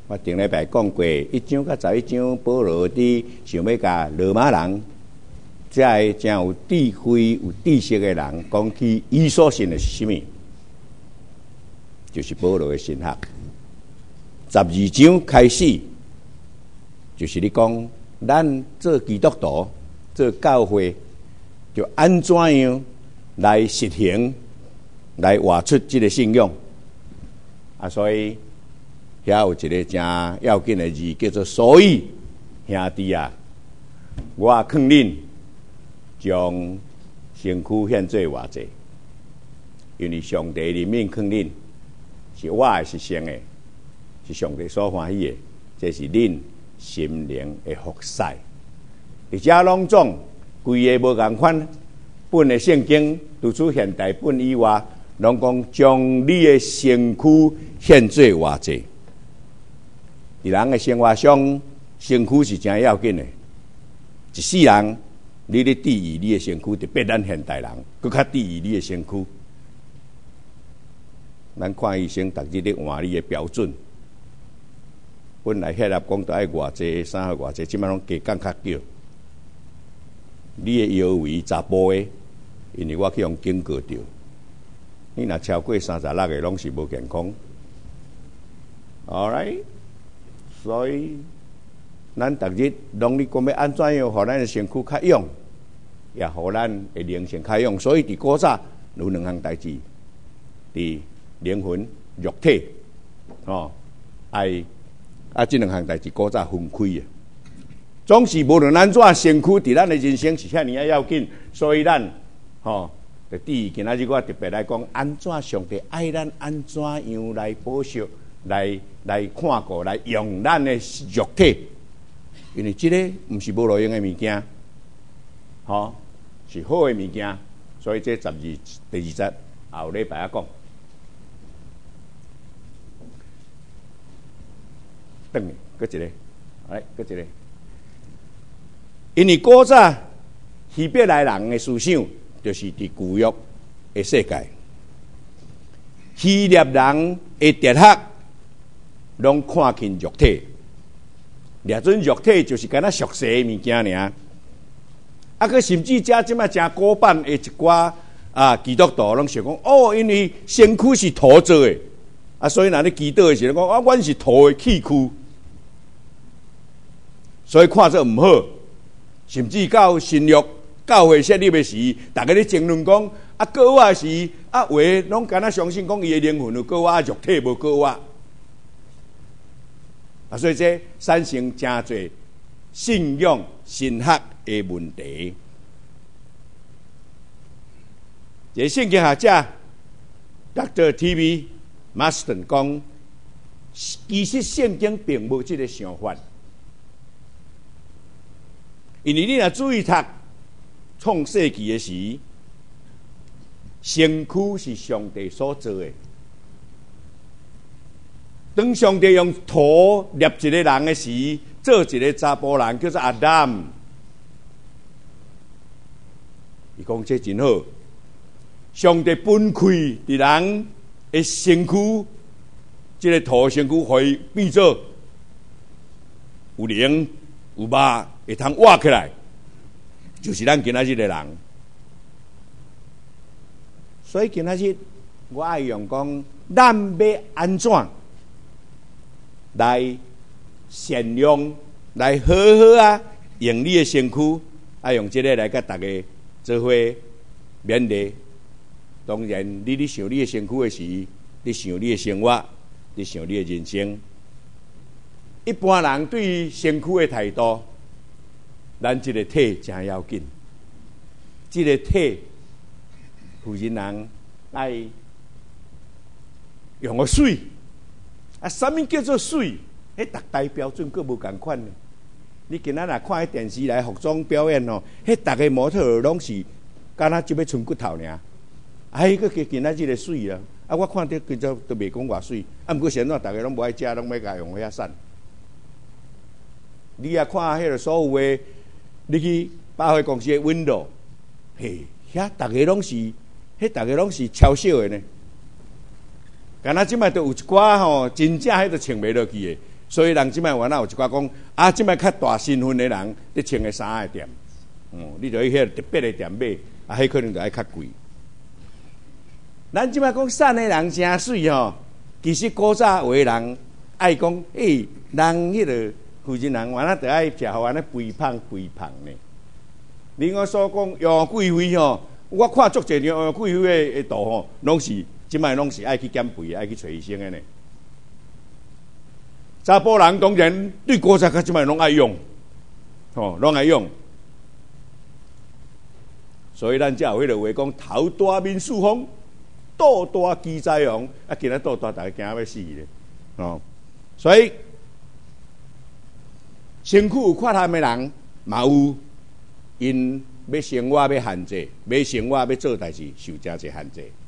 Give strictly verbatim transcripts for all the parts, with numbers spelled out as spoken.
我顶礼拜讲过，一章甲十一章，保罗伫想要甲罗马人，这个真有智慧、有知识的人，讲起伊所信的是什么，就是保罗的神学。十二章开始，就是你讲，咱做基督徒、做教会，就安怎样来实行，来活出这个信仰啊，所以。遐有一个真要紧的字，叫做所以兄弟啊，我劝恁将身躯献做活祭，因为上帝怜悯劝恁，是我的是生的，是上帝所欢喜的，这是恁心灵的福祉。而且拢总规个无共款，本的圣经除除现代本以外，拢讲将你的身躯献做活祭。伫人的生活上，身躯是真要紧的。一世人，你咧注意你的身躯，特别咱现代人，搁较注意你的身躯。咱看医生，逐日咧换你的标准。本来血压讲都爱偌济，啥个偌济，即摆拢加降较少。你的腰围查甫的，因为我去用警告着，你若超过三十六个，拢是无健康。All right。所以，咱逐日拢咧讲要安怎样，互咱的身躯较勇，也互咱的灵性较勇。所以伫古早有两项代志，伫灵魂、肉体，哦，爱啊，这两项代志古早分开的。总是无论安怎，身躯伫咱的人生是遐尼啊要紧，所以咱吼，就第二今仔日我特别来讲，安怎上帝爱咱，安怎样来保守。来来看顾，来用咱的肉体，因为这个不是无路用的物件，吼、哦，是好的物件，所以这十二第二节后礼拜啊讲，等下，搁一个，来，搁一个，因为古早希伯来人的思想就是伫旧约的世界，希腊人的哲学。拢看轻肉体，掠准肉体就是敢若俗世的物件尔。啊，佮甚至遮即摆真古板的一寡啊基督徒拢想讲，哦，因为身躯是土做的，啊，所以若咧祈祷的时候讲，啊，阮是土的器躯，所以看做毋好。甚至到新约教会设立的时，大家咧争论讲，啊，过活时啊，话拢敢若相信讲伊的灵魂有过活，肉体无过活。啊，所以这产生真侪信仰神学的问题。这圣经学者 Doctor T V Marston 讲，其实圣经并无这个想法，因为你若注意读创世纪的时，身躯是上帝所做的。当上帝用土捏一个人的时，做一个查甫人叫做阿当。伊讲这真好，上帝分开伫人的身躯，这个土身躯可以变做有灵有肉，会通活起来，就是咱今仔日的人。所以今仔日我爱用讲，咱要安怎？来善良，来好好啊，用你的身躯，啊，用这个来甲大家做伙勉励。当然，你咧想你的身躯的时，你想你的生活，你想你的人生。一般人对身躯的态度，咱这个体真要紧。这个体，有人人爱用个水。啊，什么叫做水？迄逐代标准佫无共款呢。你今仔若看迄电视来服装表演哦，迄逐个模特拢是敢若就要剩骨头尔。啊，迄个今今仔日的水啊，啊，我看到佢就都袂讲偌水。啊，毋过现在逐个拢无爱食，拢要甲用遐瘦。你啊看迄个所有的，你去百货公司的 window， 嘿，遐逐个拢是，迄逐个拢是超小的呢。敢若即摆都有一寡吼，真正迄都穿袂落去的， 所以人即摆原来有一寡讲啊，即摆较大身份的人，伫穿的衫的店，嗯，你就去迄特别的店买，啊，迄可能就爱较贵。咱即摆讲瘦的人真水吼，其实古早话人爱讲，诶、欸，人迄个负责人原来就爱食互安尼肥胖肥胖呢。另外所讲杨贵妃吼，我看足侪杨贵妃的图吼，拢是即摆拢是爱去减肥，爱去找医生的呢。查甫人当然对古早较即摆拢爱用，吼，拢爱用。所以咱才有迄个话讲，头大面似风。肚大鸡在王，啊！今仔肚大，大家惊要死咧，哦！所以身躯有缺陷的人，嘛有因要生活要限制，要生活要做代志，受真侪限制。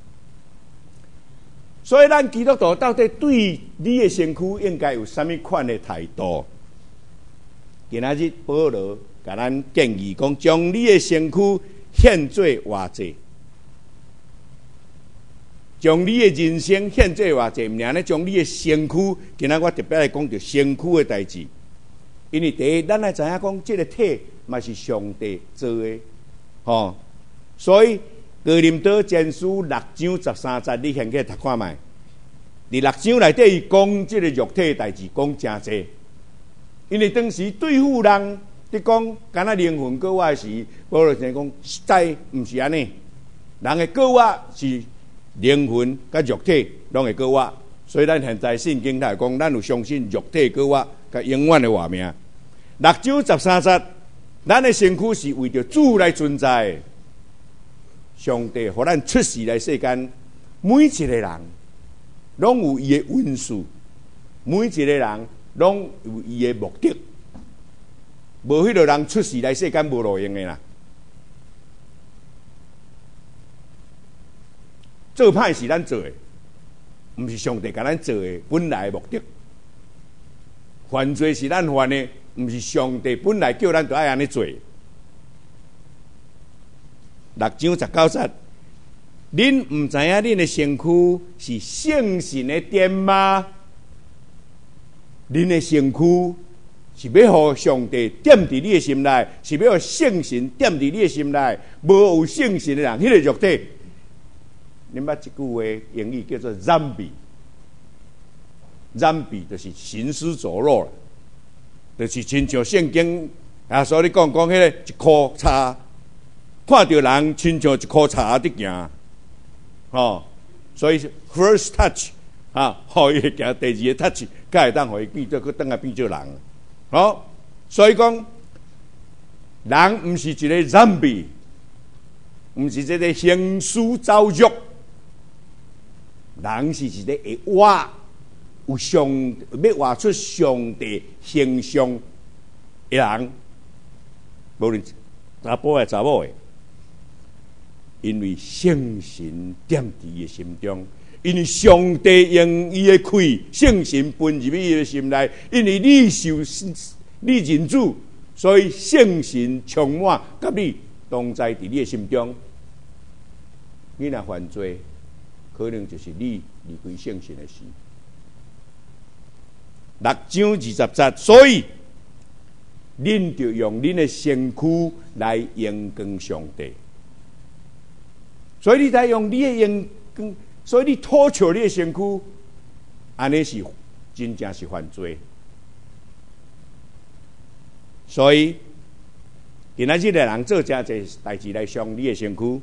所以咱基督徒到底对你的身躯应该有啥物款的态度？今仔日保罗甲咱建议讲，将你的身躯献做活祭。将你的人生献做偌济，毋然咧将你的身躯，今仔我特别来讲着身躯的代志。因为第一，咱爱知影讲，即个体嘛是上帝做的，吼、哦。所以哥林多前书六章十三节，你先去读看卖。伫六章内底，伊讲即个肉体的代志，讲真济。因为当时对付人，伫讲敢若灵魂过活时，保罗先讲，实在毋是安尼。人的过活是。灵魂甲肉体拢会过活，所以咱现在圣经来讲，咱有相信肉体过活甲永远的活命。六章十三节，咱的身躯是为着主来存在。上帝互咱出世来世间，每一个人拢有伊的温数，每一个人拢有伊的目的。无迄个人出世来世间无路用的啦。做歹是咱做的，毋是上帝甲咱做的本来的目的。犯罪是咱犯的，毋是上帝本来叫咱就爱安尼做。六章十九节，恁毋知影恁的身躯是圣神的殿吗？恁的身躯是要互上帝点伫你的心内，是要互圣神点伫你的心内。无有圣神的人，迄、那个肉体。恁捌一句话英语叫做 zombie，zombie 就是行尸走肉啦，就是亲像圣经啊，所以你讲讲迄个一箍叉，看到人亲像一箍叉伫行，吼，所以 first touch 啊，互伊行；第二个 touch， 才会当互伊变做，佮当下变做人，好，所以讲人毋是一个 zombie， 毋是一个行尸走肉。人是一个会活有上要活出上帝形象的人，无论查甫诶查某诶，因为圣神点伫伊心中，因为上帝用伊诶气圣神分入伊诶心内，因为你受你认主，所以圣神充满甲你同在伫你诶心中。你若犯罪，可能就是你离开圣神的事。六章二十节，所以恁就用恁的身躯来荣光上帝。所以你才用你的荣光，所以你吐笑你的身躯，安尼是真正是犯罪。所以今仔日的人做真侪代志来伤你的身躯。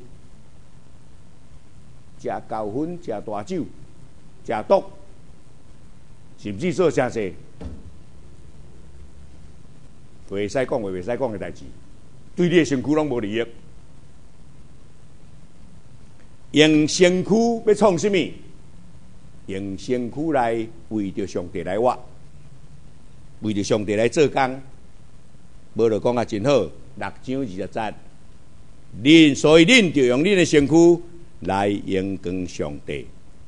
食高分、食大酒、食毒，甚至做真侪袂使讲话、袂使讲嘅代志，对你嘅身躯拢无利益。用身躯要创什么？用身躯来为着上帝来活，为着上帝来做工。无就讲啊，真好。六章二十节，恁所以恁就用恁嘅身躯。来荣光上帝，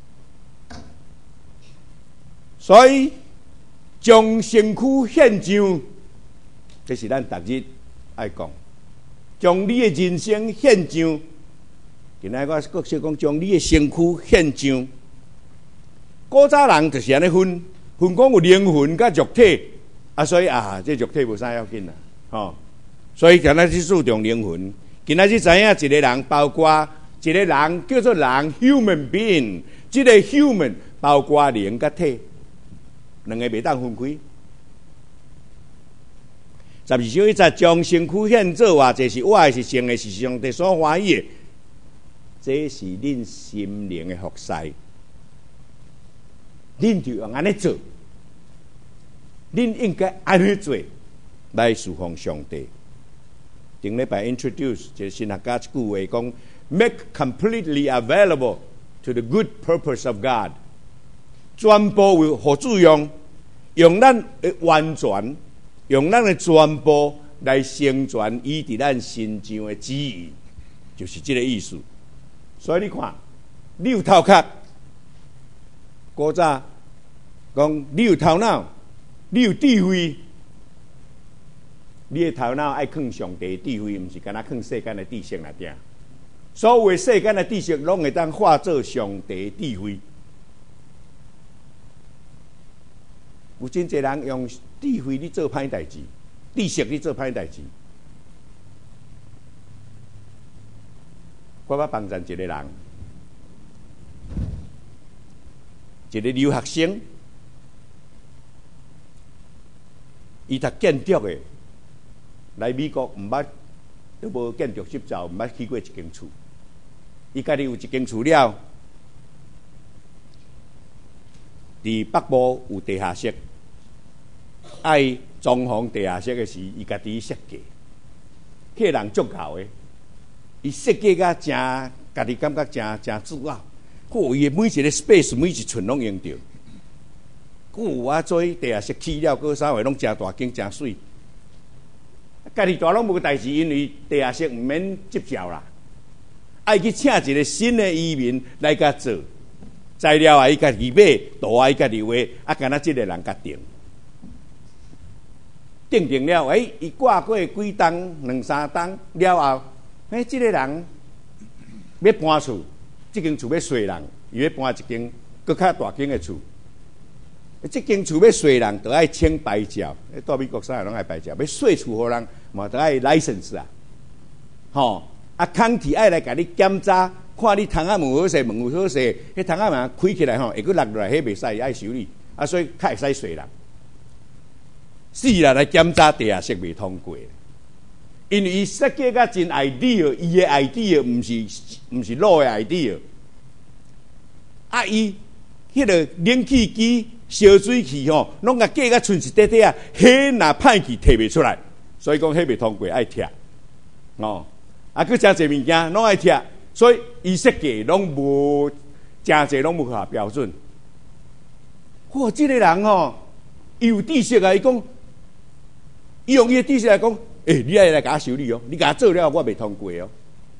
所以将身躯献上，这是咱逐日爱讲。将你的人生献上，今仔我国说讲，将你的身躯献上。古早人就是安尼分分讲有灵魂甲肉体，啊，所以啊，这肉体无啥要紧啦，吼。所以今仔日注重灵魂，今仔日知影一个人，包括一个人叫做人 human being， 这个 human 包括灵甲体，两个袂当分开。十二章一节，将身躯献做活祭，是我的，是圣的，是上帝所欢喜的。这是恁心灵的服侍，恁就用安尼做，恁应该安尼做来侍奉上帝。顶礼拜 introduce 一个神学家一句话讲 ，make completely available to the good purpose of God， 全部为何主用？用咱的完全。用咱的全部来成全伊伫咱心上的旨意，就是这个意思。所以你看，你有头壳，古早讲你有头脑，你有智慧，你的头脑爱放上帝的智慧，毋是干那放世间的知识来定。所有世间的知识，拢会当化作上帝的智慧。有真侪人用智慧去做歹代志，知识去做歹代志。我要帮助一个人，一个留学生，伊读建筑的，来美国毋捌都无建筑执照，毋捌去过一间厝。伊家己有一间厝了，伫北部有地下室。爱装潢地下室的时，伊家己设计，迄个人足够的，伊设计甲真，家己感觉真真自豪。嚯，伊每一个 space 每一寸拢用着。嚯，我做地下室起了，个啥话拢真大间真水。家己大拢无代志，因为地下室毋免执照啦，爱去请一个新的移民来甲做，材料啊伊家己买，图啊伊家己画，啊，干那即个人甲定。定定了，哎，伊挂过几冬、两三冬了后，哎，这个人要搬厝，这间厝要衰人，伊要搬一间更较大间的厝。这间厝要衰人，就爱请牌照。到美国啥人拢爱牌照，要税厝互人嘛，就爱 license 啊。吼，啊，康体爱来甲你检查，看你窗仔门好势，门有好势，迄窗仔门开起来吼，会佫落落来，迄袂使爱修理，啊，所以较会使衰人。死啦！来检查地下室未通过，因为伊设计甲真 idea， 伊的 idea 毋是毋是老的 idea。啊，伊迄个冷气机、烧水器吼，拢甲架甲剩一块块啊，迄若歹去摕袂出来，所以讲迄未通过爱拆。哦，啊，佮真侪物件拢爱拆，所以伊设计拢无真侪拢无合标准。嚯，即、这个人吼，伊有知识啊，伊讲。伊用伊的知识来讲，诶、欸，你爱来甲我修理哦，你甲我做了，我未通过哦。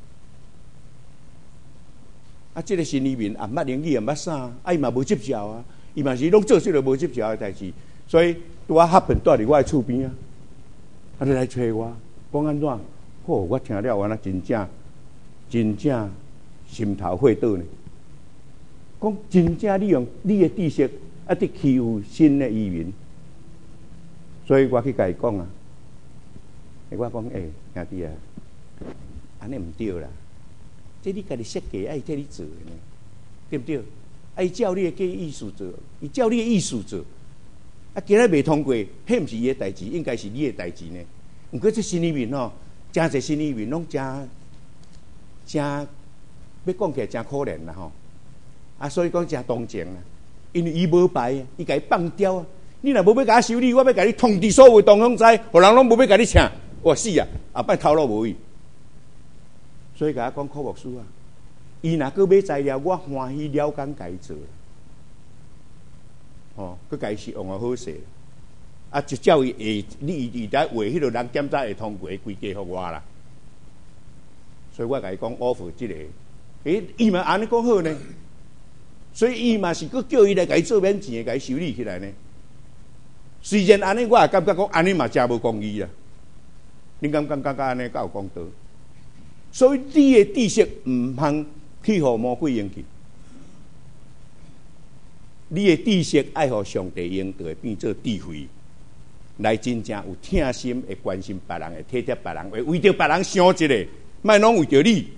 啊，即、這個新移民也毋捌英语，也毋捌啥，啊，伊嘛无执照啊，伊嘛是拢做即个无执照的代志，所以拄啊合并住伫我的厝边啊，啊，你来找我，讲安怎？好，我听了，我那真正真正心头血倒呢。讲真正你用你的知识啊，伫欺负新的移民。所以我去甲伊讲啊，我讲诶，兄弟啊，安尼毋对啦，这你家己设计爱替你做的呢，对不对？爱照你的意思做，伊照你的意思做，啊，今仔未通过，迄毋是伊的代志，应该是你的代志呢。毋过这新移民吼，真侪新移民拢真真要讲起来真可怜啦吼，啊，所以讲真同情啦，因为伊无牌，伊甲伊放刁啊。你若无要甲我修理，我要甲你通知所有同乡知，互人拢无要甲你请，我死啊！后摆头路无去，所以甲我讲科牧师啊，伊若搁买材料，我欢喜了工甲伊做，吼，佮甲伊是用啊好势，啊，就叫伊下，你伊来画迄个人检查会通过规家互我啦。所以我甲伊讲 offer 即个，诶，伊嘛安尼讲好呢，所以伊嘛是佮叫伊来甲伊做免钱，甲伊修理起来呢。虽然安尼，我也感觉讲安尼嘛真无公义啊！你敢感觉安尼才有公道？所以你的知识毋通去互魔鬼用去。 你的知识爱互上帝用，就会变做智慧，来真正有疼心，会关心别人，会体贴别人，会为着别人想一个，莫拢为着你。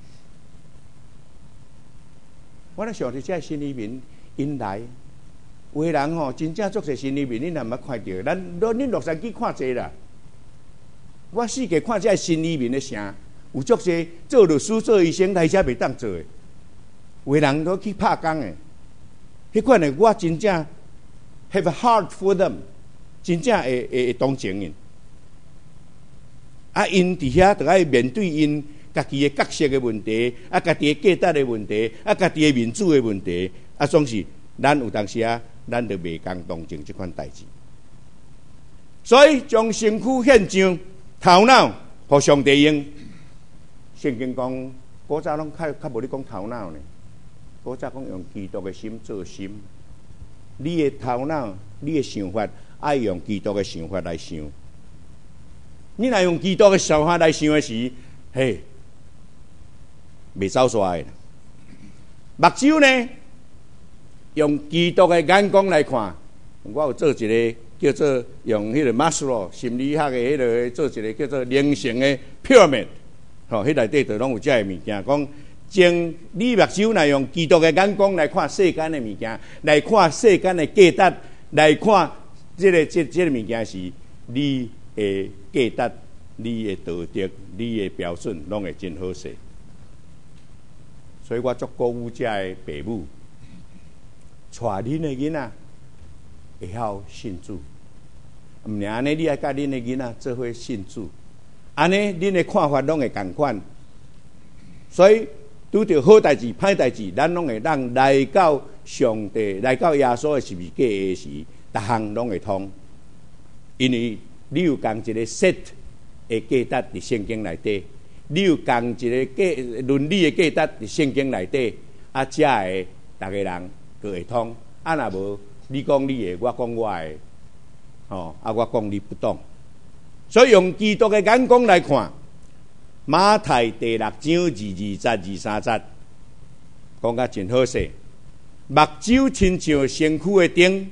我咧想着这新移民因来，有的人吼真正足侪新移民，恁若捌看到，咱恁洛杉矶看者啦。我四界看这新移民的城，有足侪做律师、做医生来遮袂当做的，有的人都去拍工的。迄款的我真正 have a heart for them， 真正会会会同情因。啊，因伫遐就爱面对因家己的角色的问题，啊，家己的价值的问题，啊，家己的民主的问题，啊，总是咱有当时啊，咱就袂共同情这款代志。所以将身躯献上，头脑互上帝用。圣经讲，古早拢较较无咧讲头脑呢，古早讲用基督的心做心。你的头脑，你的想法，爱用基督的想法来想。你若用基督的想法来想的时，嘿，袂走煞的。目睭呢，用基督的眼光来看，我有做一个叫做用迄个马斯洛心理学的迄个做一个叫做灵性的 pyramid， 吼，迄内底就拢有遮个物件，讲将你目睭来用基督的眼光来看世间的物件，来看世间的价值，来看这个这这个物件是你的价值、你的道德、你的标准，拢会真好势。所以我足鼓舞遮个父母，带恁的囡仔会晓信主。毋然安尼，你爱甲恁的囡仔做伙信主，安尼恁的看法拢会共款。所以拄着好代志、歹代志，咱拢会让来到上帝、来到耶稣的十字架的时，逐项拢会通。因为你有共一个 set 的价值伫圣经内底，你有共一个价伦理的价值伫圣经内底，啊，遮个逐个人就会通。啊，若无你讲你的，我讲我的，吼，啊，我讲你不懂。所以用基督的眼光来看，马太第六章二二节、二三节，讲甲真好势。目睭亲像身躯的灯，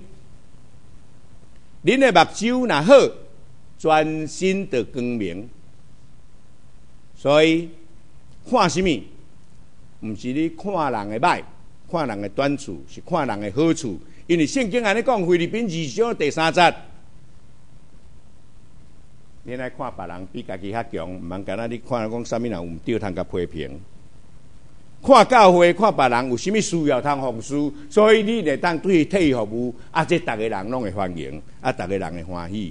恁的目睭若好，全身就光明。所以看什么？毋是你看人的歹，看人的短处，是看人的好处。因为圣经安尼讲，腓立比二章第三节，你来看别人比家己较强，毋通干那你看讲啥物人有毋对，通甲批评。看教会，看别人有啥物需要，通奉事，所以你会当对替服务，啊，这逐个人拢会欢迎，啊，逐个人会欢喜。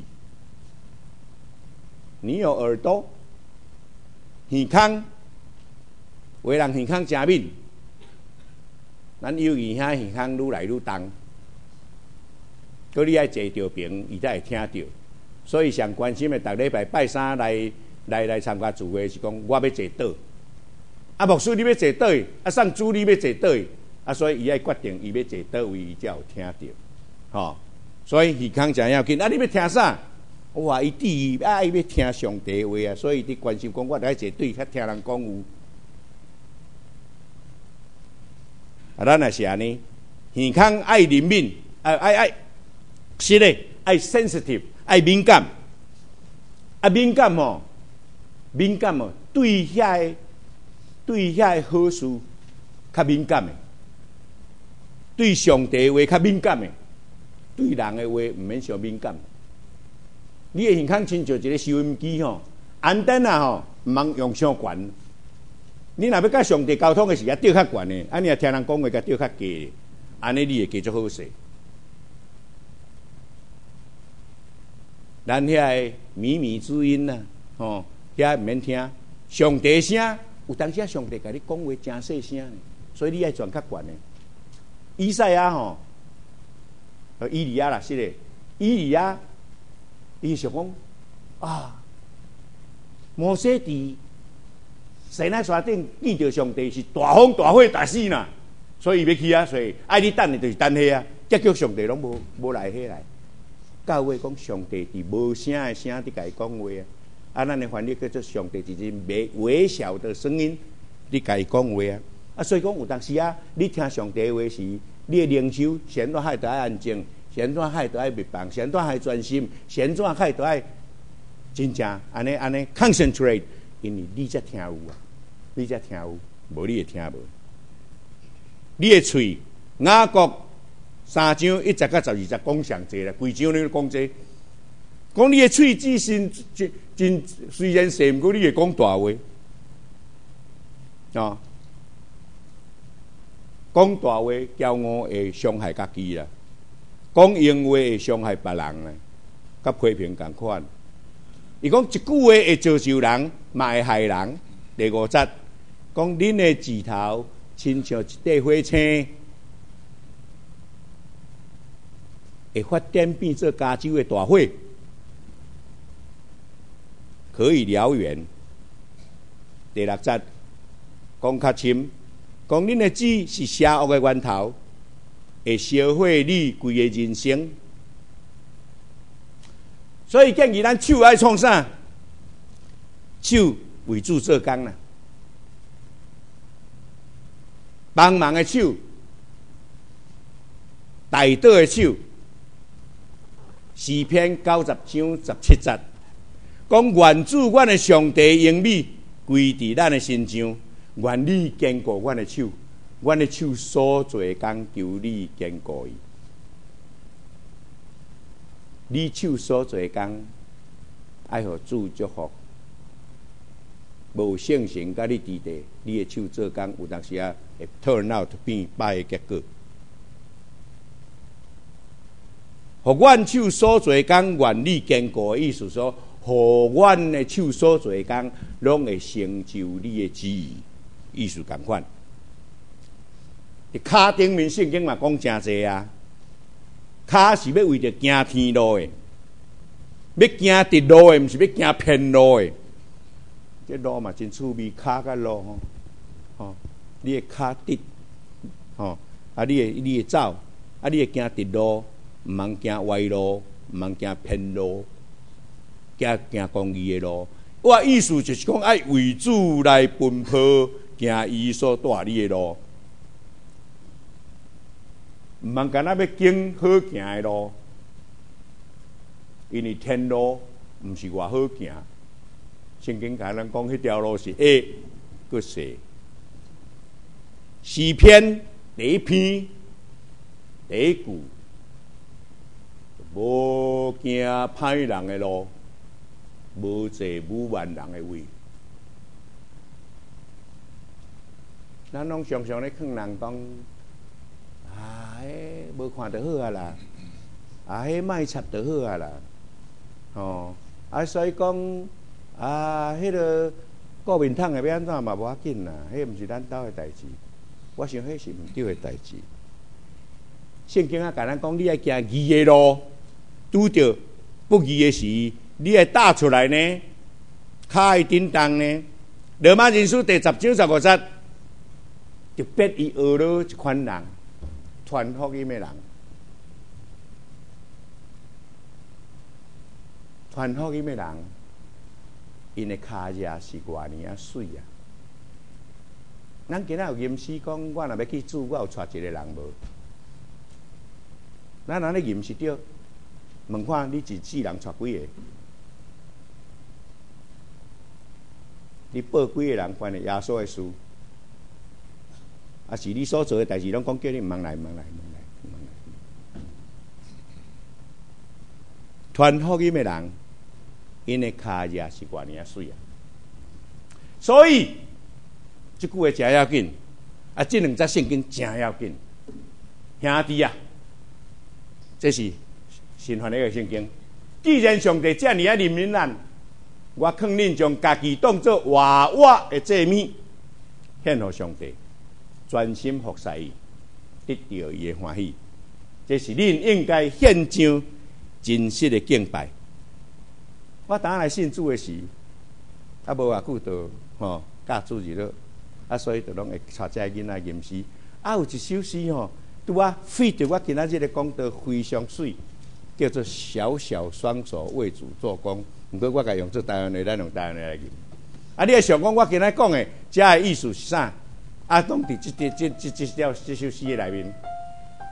你有耳朵，耳孔，有的人耳孔真敏，咱幼儿遐耳孔愈来愈重。搁你爱坐着屏，伊才会听到。所以上关心的，逐礼拜拜三来来来参加聚会是讲，我要坐倒。啊，牧师你要坐倒，啊，送主你要坐倒，啊，所以伊爱决定伊要坐倒位，伊才有听到。吼、哦，所以耳孔真要紧。啊，你要听啥？哇，伊第一啊，伊要听上帝话啊，所以你关心讲，我爱坐对，较听人讲有。啊，咱也是安尼，耳孔爱灵敏，爱爱爱。是咧，爱 sensitive， 爱敏感，啊敏感哦，敏感哦，对遐个对遐个好事较敏感的，对上帝话较敏感的，对人的话毋免伤敏感。你的耳孔亲像一个收音机吼，安灯啊吼，毋通用伤悬。你若要甲上帝沟通的时，也调较悬的，安尼也听人讲话，甲调较低，安尼你会继续好势。咱遐个靡靡之音呐，吼，遐毋免听。上帝声有当时上帝甲你讲话真细声呢，所以你爱转较悬的。以赛亚吼，呃，以利亚啦，是咧，以利亚，伊想讲啊，摩西伫西奈山顶见到上帝是大风大火大死呐，所以伊要去啊，所以爱你等的就是等遐啊，结果上帝拢无无来遐来。教会讲上帝伫无声的声伫甲伊讲话啊，啊，咱的翻译叫做上帝就是微微小的声音伫甲伊讲话啊，啊，所以讲有当时啊，你听上帝的话时， 你的灵修先怎海得爱安静，先怎海得爱密放，先怎海专心，先怎海得爱真正安尼安尼 concentrate， 因为你才听有啊，你才听有，无你会听无。你的喙，雅各三章一节到十二节讲上济啦，规章你讲这，讲你的喙只是真真虽然细，毋过你会讲大话，啊，讲大话骄傲会伤害家己啦，讲闲话会伤害别人啦，甲批评共款。伊讲一句话会造就人，嘛会害人。第五节讲恁的指头亲像一块火星，会发展变做加州的大火，可以燎原。第六节讲较深，讲恁的嘴是邪恶的源头，会烧毁你规个人生。所以建议咱手爱创啥？手为主做工啦，帮忙的手，大道的手。诗篇九十章十七节，讲愿主阮的上帝英美归伫咱的身上，愿你坚固阮的手，阮的手所做工求你坚固伊。你手所做工，爱互主祝福。无信心，甲你伫地，你的手做工，有当时啊会 turn out 变歹的结果。互阮手所做工，愿你坚固的意思说，互阮的手所做工，拢会成就你的旨意。意思共款。骹顶面圣经嘛讲真济啊。脚是要为着行天路的，要行直路的，毋是要行偏路的。这路嘛真趣味，脚甲路吼，吼，你的脚直，吼，啊，你会你会走，啊，你会行直路，毋通行歪路，毋通行偏路，行行公义的路。我意思就是讲，爱为主来奔波，行伊所带你的路。毋通干那要经好行的路，因为天路毋是偌好行。圣经甲咱讲，迄条路是矮，佫细。诗篇第一篇第一句，无行歹人的路，无坐侮慢人的位。咱拢常常咧劝人讲。啊，迄无看就好啊啦，啊，迄卖插就好啊啦，吼，啊，所以讲啊，迄个国民党的要安怎嘛无要紧啦，迄毋是咱兜的代志，我想迄是毋对的代志。圣经啊，甲咱讲，你爱行义的路，拄着不义的时，你爱踏出来呢，脚会震动呢。罗马人书第十章十五节，特别伊学了一款人。传福音的人，传福音的人，因的脚也是偌尔啊水啊！咱今仔有吟诗讲，我若要去煮，我有带一个人无？咱安尼吟是对，问看你一世人带几个？你报几个人关的耶稣的事？啊！是你所做的代志，拢讲叫你毋通来，毋通来，毋通来，毋通来。传福音的人，因的脚也是偌尔水啊！所以，即句话真要紧，啊！这两则圣经真要紧，兄弟啊，这是神传的一个圣经。既然上帝这么啊怜悯咱，我劝恁将家己当作活活的祭物，献予上帝。专心服侍伊，得到伊的欢喜，这是恁应该献上真实的敬拜。我当来信主的时，啊无偌久就吼教主日了，啊所以就拢会带这囡仔吟诗。啊有一首诗吼，拄啊费着我今仔日的讲道非常水，叫做小小双手为主做工。毋过我甲用做台湾的，咱用台湾的来吟。啊，你会想讲我今仔讲的，这个意思是啥？啊，拢伫即即即即即条即首诗的内面，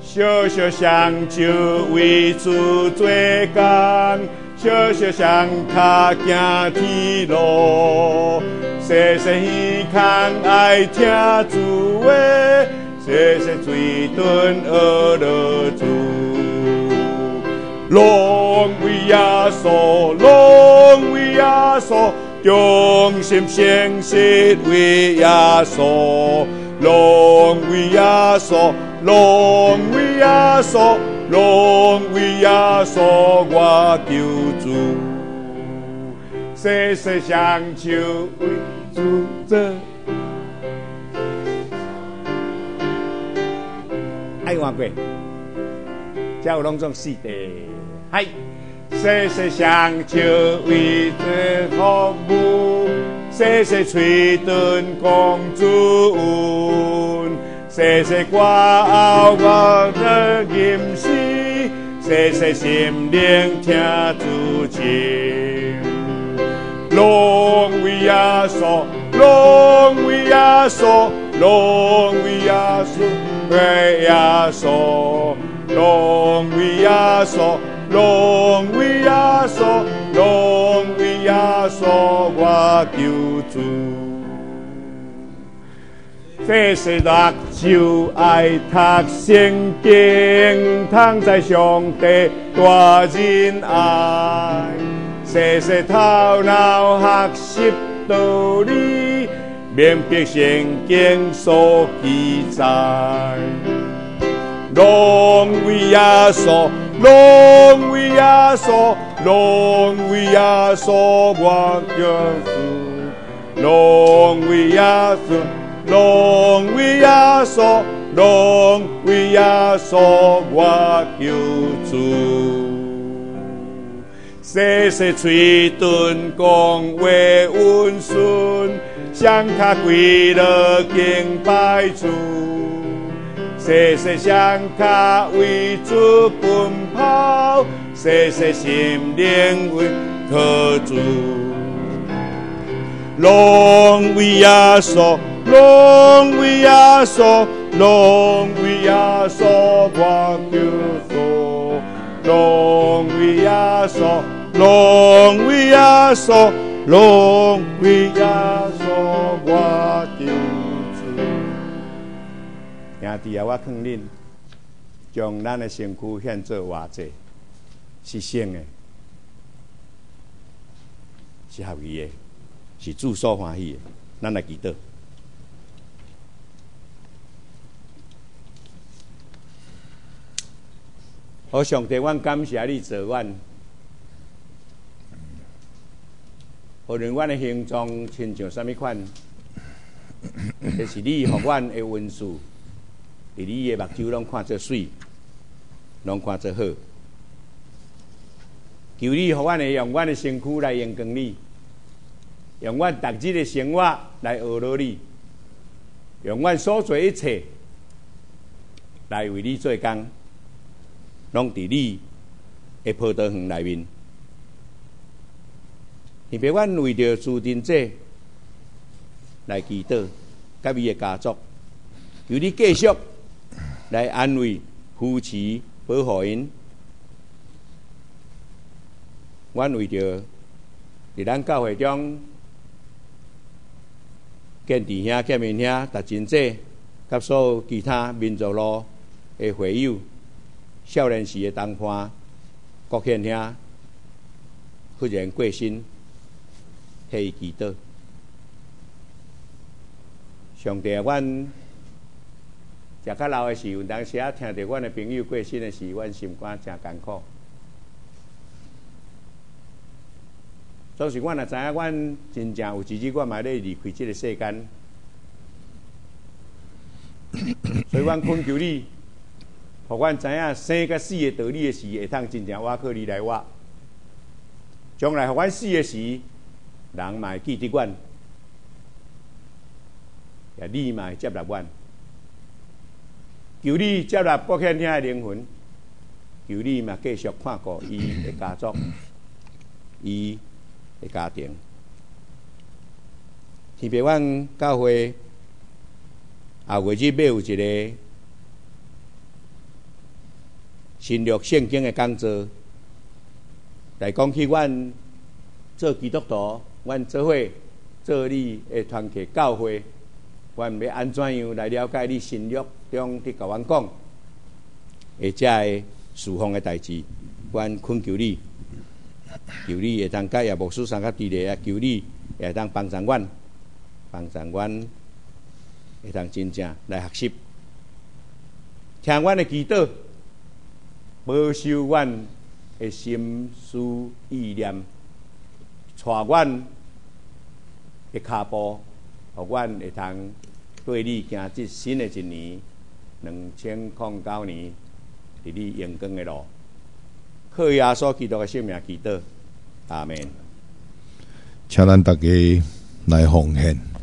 小小双手为主做工，小小双脚行天路，细细耳孔爱听主话，细细嘴唇学了主。拢为耶稣，拢为耶稣，忠心诚实为耶稣，拢为耶稣，拢为耶稣，拢为耶稣，我救主。细细双手为主做，爱换过，才有拢种四地。嗨，细细双手为做服务，细细嘴唇讲主恩，细细歌喉我的吟诗，细细心灵听主情。拢为耶稣，拢为耶稣，拢为耶稣，为耶稣，拢为耶稣。拢为耶稣，拢为耶稣，我救主。细细目睭爱读圣经，通在上帝大仁爱。细细头脑学习道理，明白圣经所记载。拢为耶稣，拢为耶稣，拢为耶稣，我救主。拢为耶稣，拢为耶稣，拢为耶稣，我救主。细细嘴唇讲话温顺，双脚跪了敬拜主。细细双脚为主奔跑，细细心灵为靠主。拢为耶稣，拢为耶稣，拢为耶稣，我救主。拢为耶稣，拢为耶稣，拢为耶稣，我救主。兄弟啊，我劝恁将咱的身躯献做活祭，是圣的，是合宜的，是主所欢喜的。咱来祈祷。好，上帝，阮感谢你做阮，无论阮的形状亲像什么款，这是你互阮的恩赐。伫你的目睭拢看作水，拢看作好。求你互阮会用阮的身躯来荣光你，用阮逐日的生活来学习你，用阮所做一切来为你做工，拢伫你的葡萄园内面。特别阮为着主人者来祈祷，甲伊的家族，求你继续来安慰、扶持、保护因。阮为着伫咱教会中见弟兄、见面兄、达真者，甲所有其他民族路的会友、少年时的同伴、国宪兄忽然过身，替伊祈祷。上帝啊，阮食较老的时候，有当时啊听到阮的朋友过身的时，阮心肝真艰苦。总是阮也知影，阮真正有一日阮嘛咧离开这个世间，所以阮恳求你，互阮知影生甲死的道理的时，会通真正挖靠你来挖。将来互阮死的时，人嘛会记得阮，也你嘛会接纳阮。求你接纳国宪兄的灵魂，求你嘛继续看顾伊的家族，伊的家庭。特别阮教会后月日要有一个新约圣经的讲座，来讲起阮做基督徒，阮做伙做你的团契教会，阮要安怎样来了解你新约中伫甲阮讲，或者的侍奉的代志，阮恳求你，求你会当甲叶牧师上较伫咧啊，求你会当帮助阮，帮助阮会当真正来学习，听阮的祈祷。保守阮的心思意念，带阮的脚步，互阮会通对你行这新的一年，两千零九年，伫你阳光的路，靠耶稣基督的性命祈祷，阿门。 请咱大家来奉献。